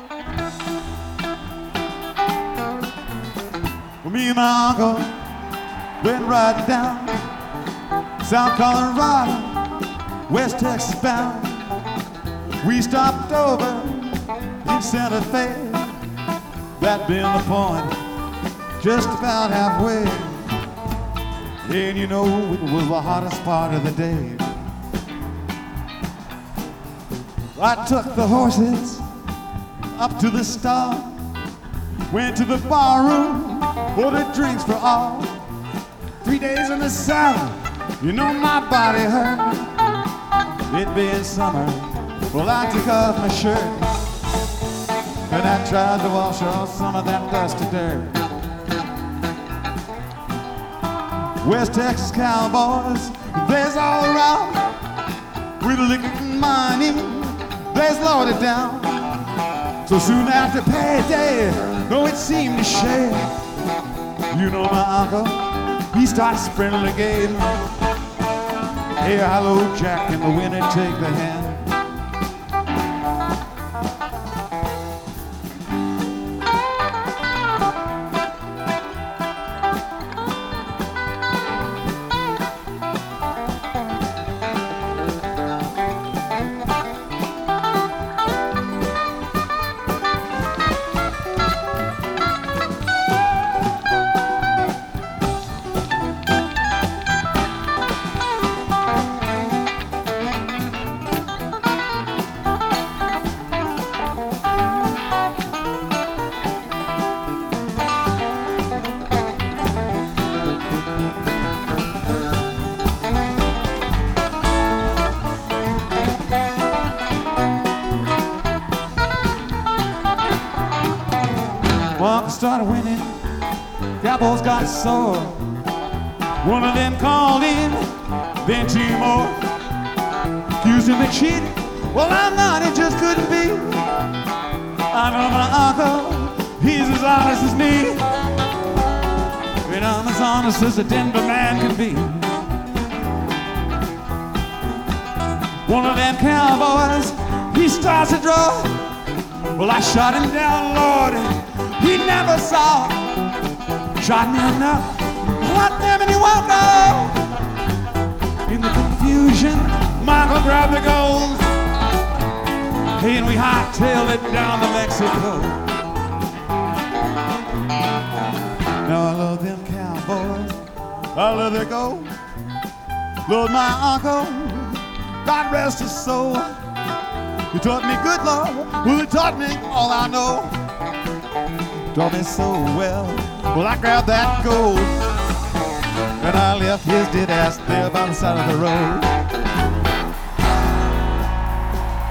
Well, me and my uncle went riding down South Colorado, West Texas bound. We stopped over in Santa Fe, that being the point, just about halfway. And you know it was the hottest part of the day. I took the horses up to the stall, went to the bar room, ordered drinks for all. 3 days in the saddle, you know my body hurt. It being summer, well I took off my shirt and I tried to wash off some of that dusty dirt. West Texas cowboys, they's all around with liquor and money, they's loaded down. So soon after payday, though it seemed to shake, you know my uncle, he starts sprinting the game. Hey, hello, Jack, and the winner take the hand. Well, started winning, Cowboys got sore. One of them called in, then two more. Accused him of cheating, well I'm not, it just couldn't be. I know my uncle, he's as honest as me. And I'm as honest as a Denver man can be. One of them cowboys, he starts to draw. Well, I shot him down, Lord, he never saw. Shot me enough, hot damn it, he won't know. In the confusion, Michael grabbed the gold, and we hightailed it down to Mexico. Now I love them cowboys, I love their gold. Lord, my uncle, God rest his soul. He taught me good, Lord, well, he taught me all I know. Taught me so well, well I grabbed that gold and I left his dead ass there by the side of the road.